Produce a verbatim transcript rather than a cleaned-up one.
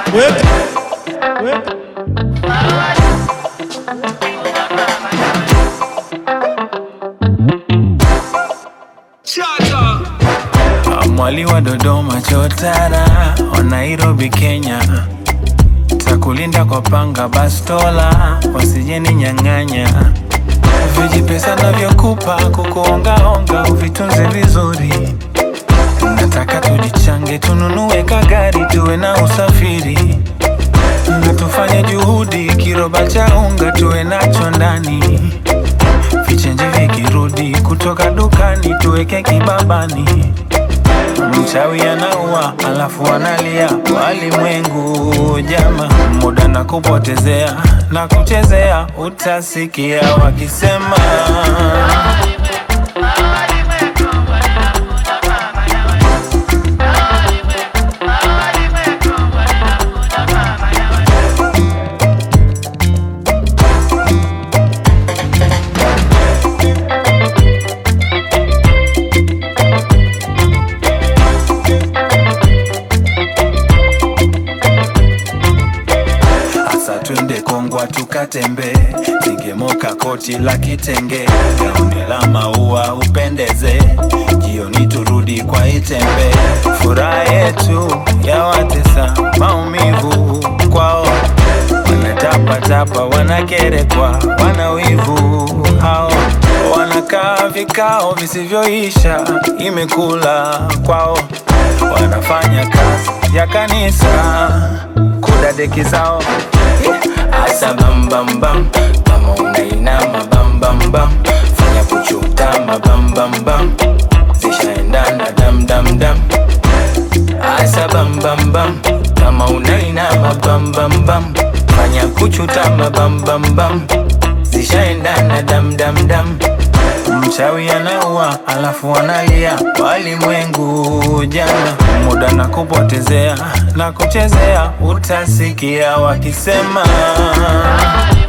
Whip. Whip. Mwali wa Dodoma chotara, wa Nairobi Kenya, takulinda kwa panga bastola, wasijeni nyang'anya. Vijipesa navyokupa kukuongaonga, uvitunze vizuri. Nataka tujichange tununue kagari, tuwe na usafiri. Na tufanye juhudi, kiroba cha unga tuwe nacho ndani. Vichenji vikirudi kutoka dukani, tuweke kibabani. Mchawi anaua alafu analia, walimwengu jama. Muda na kupotezea na kuchezea, utasikia wakisema twende Kongwa tukatembe, ningemoka koti la kitenge, gauni la maua upendeze, jioni turudi kwa Itembe. Furaha yetu ya watesa maumivu kwao, wanatapa tapa wanakerekwa, wanawivu hao, wanakaa vikao visivyoisha, imekula kwao, wanafanya kazi ya kanisa kudadeki zao. Asa bam bam bam, kama unainama bam bam bam, fanya kuchutama bam bam bam, zishaendana dam dam dam. Asa bam bam bam, kama unainama bam bam bam, fanya kuchutama bam bam bam, zishaendana dam dam dam. Mchawi anaua alafu analia, walimwengu jana. Muda na kupotezea na kuchezea, utasikia wakisema